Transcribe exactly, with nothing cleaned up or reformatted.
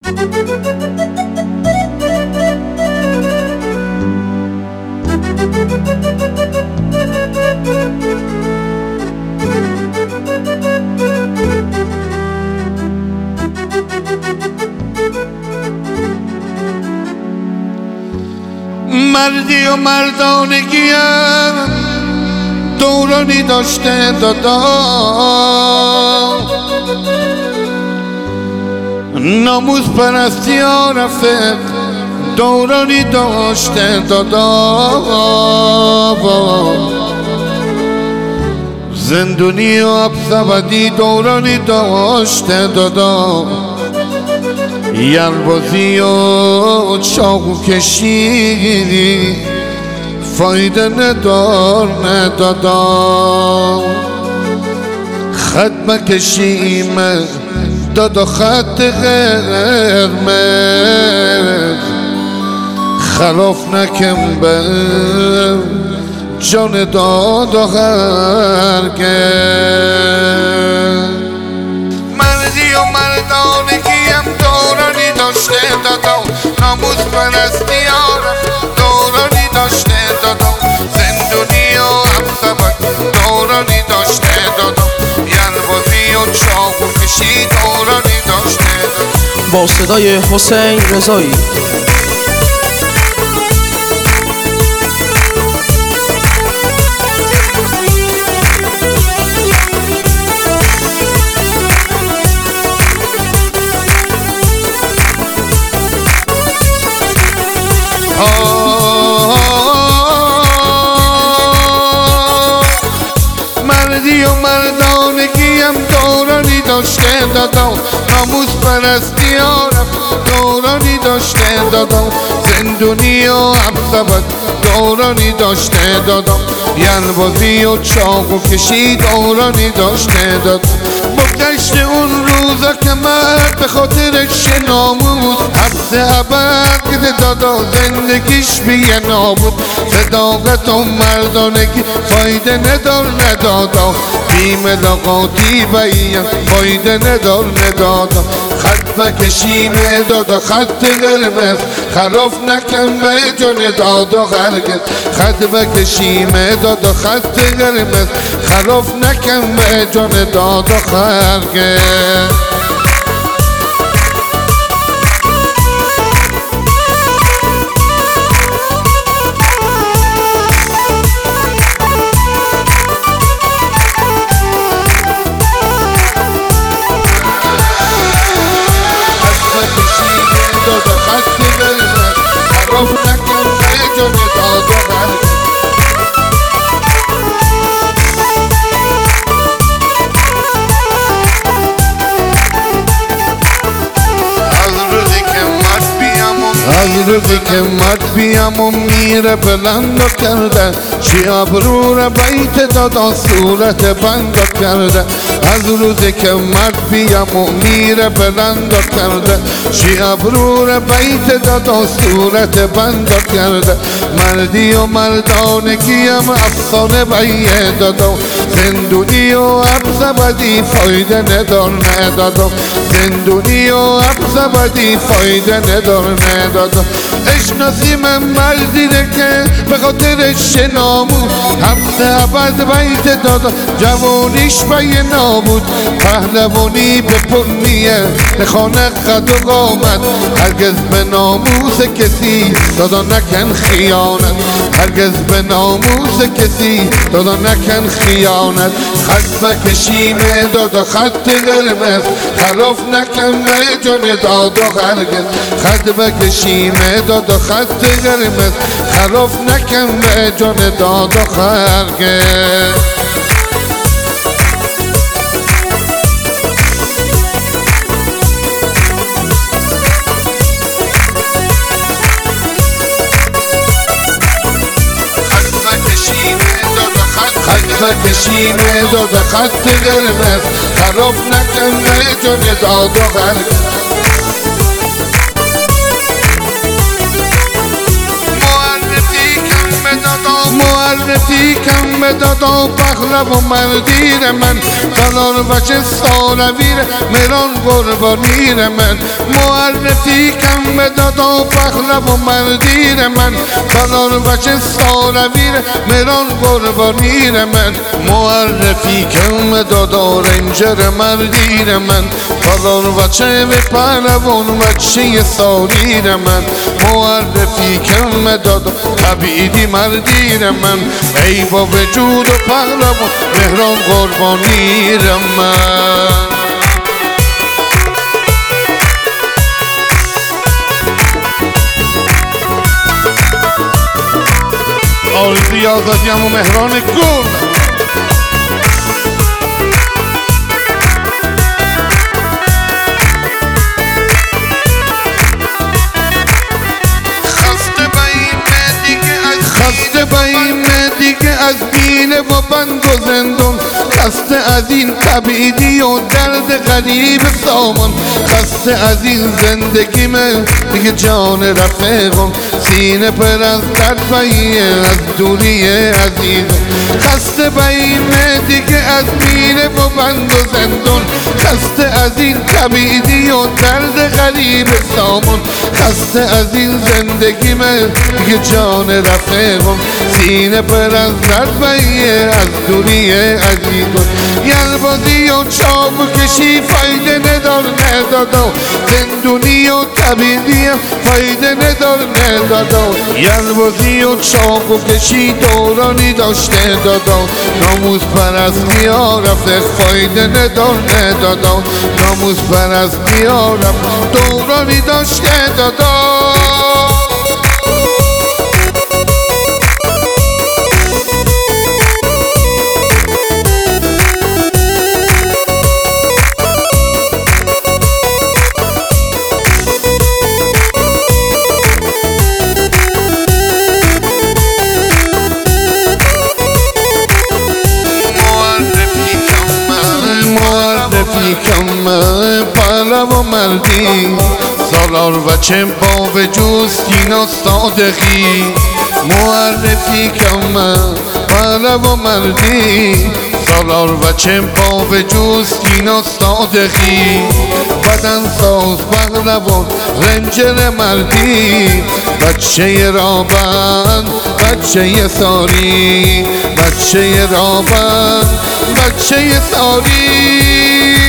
مردی و مردانگیم دورانی داشته دادا، ناموس پرستی ها رفت دورانی داشته دادا، زندونی و ابزبدی دورانی داشته دادا، یلبازی و چاقو کشیدی فایده ندار ندادا، خط بکشیم دادا خط قرمز، خلاف نکن به جان دادا هرگز. مردی و مردانگیم دورانی داشته دادا، ناموس پرستی ها دورانی داشته دادا، زندونی و ابزبد دورانی داشته دادا، یلبازی و چاقو کشی دورانی داشته دادا. با صدای حسین رضایی. مردی و مردانگیم دورانی داشته دادا، ناموس پرستی ها دورانی داشته دادا، زندونی و ابزبد دورانی داشته دادا، یلبازی و چاقو کشی دورانی داشته دادا. بگذشت اون روزا که مرد به خاطر ناموس حبس ابد کده دادا، زندگیش بیه نابود، صداقت و مردانگی فایده ندار ندادا، بی ملاقاتی بیم فایده ندار ندادا، خط بکشیم دادا خط قرمز، خلاف نکن به جان دادا هرگز، خط بکشیم دادا خط قرمز، خلاف نکن به جان دادا هرگز. از روزی که مرد بیم و میره بلند کرده، چی ابرو را بیت دادا صورت بند کرده، از روزی که مرد بیم و میره بلند کرده، چی ابرو را بیت دادا صورت بند کرده، مردی و مردانگیم افسانه بیه دادا، زندونی و ابزبدی فایده ندار ندادا، زندونی و ابزبدی فایده ندار ندادا. اشناسی من مردیده که به خاطر شنامون حبس ابد بیت دادا، جوانیش بیه نابود، پهلوانی به پنیه به خانه قد و قامت، هرگز به ناموس کسی دادا نکن خیانت، هرگز به ناموس کسی دادا نکن خیانت، خط بکشیم دادا خط قرمز، خلاف نکن به جان دادا هرگز، خط بکشیم دادا خط قرمز، خلاف نکن به جان دادا هرگز. بکشیم دادا خط قرمز، خلاف نکن به جان دادا هرگز. معرفی کن مداد و پهلو و مردیر من تالار وچه سالویر مران قربانیر من معرفی کم مداد و پهلو و مردیر من تالار وچه سالویر مران قربانیر من معرفی کم مداد و رنجر مردیر من تالار وچه و پهلوان وچه سالیر من معرفی کم مداد و تبعیدی مردیر من ای با وجود و پهلوان مهران قربانیر من آرزوی آزادیم و مهران گل خسته با این دیگه از بینه و بند و زندون خسته از این تبعیدی و درد غریب سامان خسته از این زندگی من دیگه جان رفیقم سینه پر از درد و از دوری عزیز خسته با این دیگه از بینه و بند و زندون خسته از این تبعیدی و درد غریب سامان خسته از این زندگی من دیگه جان رفیقم سینه پر از درد و از دوری عزیزم یلبازی و چاقو کشی فایده ندار ندادا زندونی و تبعیدی فایده ندار ندادا یلبازی و چاقو کشی دورانی داشته دادا ناموز پرستی ها رفت فایده ندار ندادا ناموز پرستی ها رفت دورانی داشته دادا کم پهلو و مردی سالار و چه با وجود سینا صادقی معرفی کم پهلو و مردی سالار و چه با وجود سینا صادقی بدن ساز پهلوان رنجر مردی بچه رابند بچه ساری بچه رابند بچه ساری